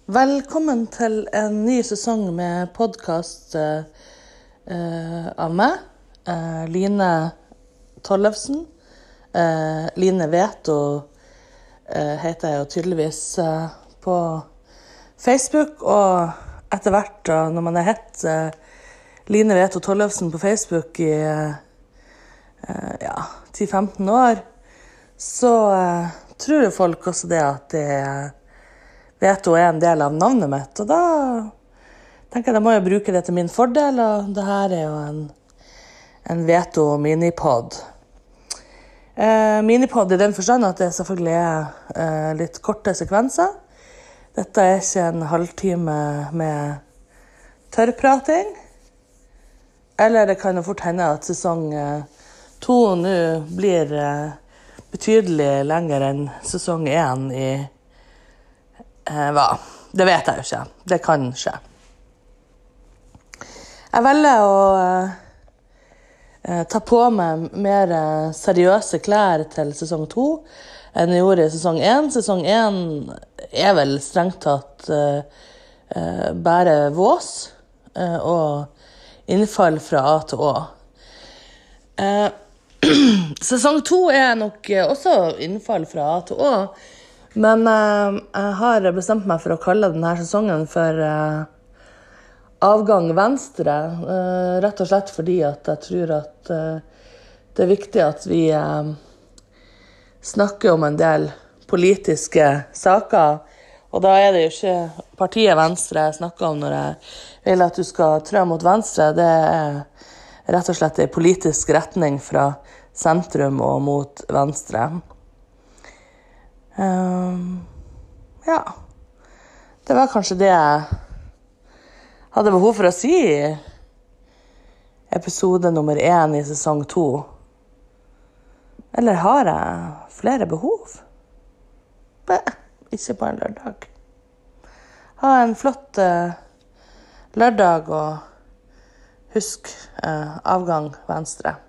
Velkommen til en ny sesong med podcast av meg, Line Tollefsen. Line Veto heter jeg jo tydeligvis på Facebook, og etter hvert når man har hett Line Veto Tollefsen på Facebook i 10-15 år, så tror jo folk også det at det Veto en del av navnet mitt, og da tenker jeg da må jeg bruke det til min fordel, og det her jo en Veto minipod. Minipod i den forstand at det selvfølgelig litt korte sekvenser. Dette ikke en halvtime med tørrprating, eller det kan jo fort hende at sesong 2 nå blir betydelig lenger enn sesong 1 i det vet jeg jo ikke. Det kan skje. Jeg velger å ta på meg mer seriøse klær til sesong 2 enn jeg gjorde i sesong 1. Sesong 1 vel strengt tatt bare vås og innfall fra A til Å. Sesong 2 nok også innfall fra A til Å, men jeg har bestemt meg for å kalle denne sesongen for Avgang Venstre, rett og slett fordi at jeg tror at det viktig at vi snakker om en del politiske saker, og da det jo ikke partiet Venstre jeg snakker om når jeg vil at du skal trå mot venstre, det rett og slett en politisk retning fra sentrum og mot venstre. Det var kanskje det jeg hadde behov for å si i episode nummer 1 i sesong 2. Eller har jeg flere behov? Ikke på en lørdag. Ha en flott lørdag, og husk avgang venstre.